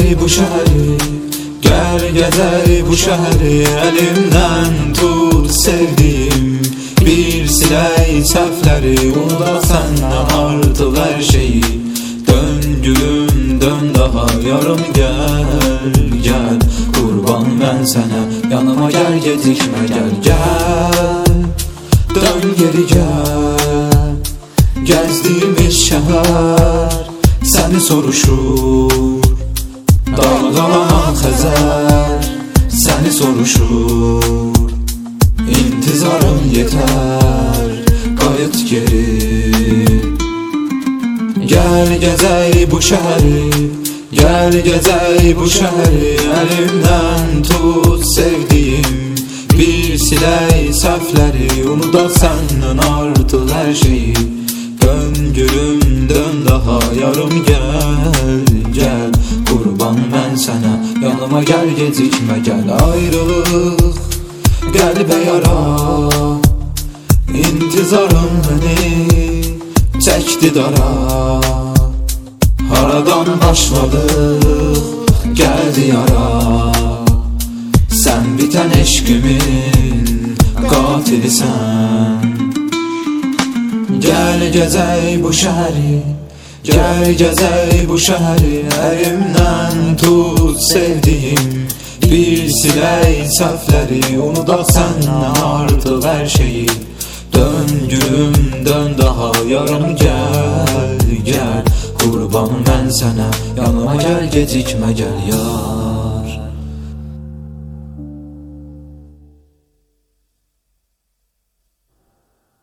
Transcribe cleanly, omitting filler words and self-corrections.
bu şəhəri, gəl gəzək bu şəhəri. Əlimdən tut sevdiyim, bir silək səhvləri. Unudaq səndən artıq hər şeyi. Dön gülüm, dön daha yarım gəl, gəl qurban mən sənə. Yanıma gəl, gecikmə gəl, gəl. Dön geri gəl, gəzdiyimiz şəhər səni soruşur. Dalğalanan Xəzər səni soruşur. İntizarım yetər, qayıt geri. Gəl gəzək bu şəhəri, gəl gəzək bu şəhəri. Əlimdən tut sevdiyim, bir silək səhvləri. Unudaq səndən artıq hər şeyi. Dön gülüm, dön daha yarım gəl, gəl qurban mən sənə. Yanıma gəl, gecikmə gəl. Ayrılıq qəlbə yara, intizarım məni çəkdi dara. Haradan başladıq, gəldi yara. Sən bitən eşqimin qatilisən. Gəl gəzək bu şəhəri, gəl gəzək bu şəhəri. Əlimdən tut sevdiyim, bir silək səhvləri. Unudaq səndən artıq hər şeyi. Dön gülüm, dön daha yarım gəl, gəl qurban mən sənə. Yanıma gəl, gecikmə gəl ya.